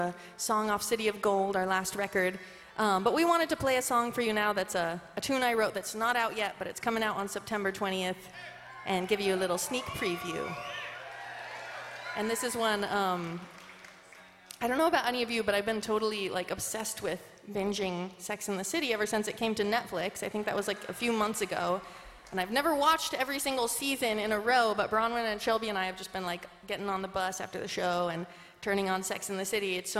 song off City of Gold, our last record. But we wanted to play a song for you now that's a tune I wrote that's not out yet, but it's coming out on September 20th, and give you a little sneak preview. And this is one, I don't know about any of you, but I've been totally obsessed with binging Sex and the City ever since it came to Netflix. I think that was a few months ago. And I've never watched every single season in a row, but Bronwyn and Shelby and I have just been getting on the bus after the show and turning on Sex and the City. It's so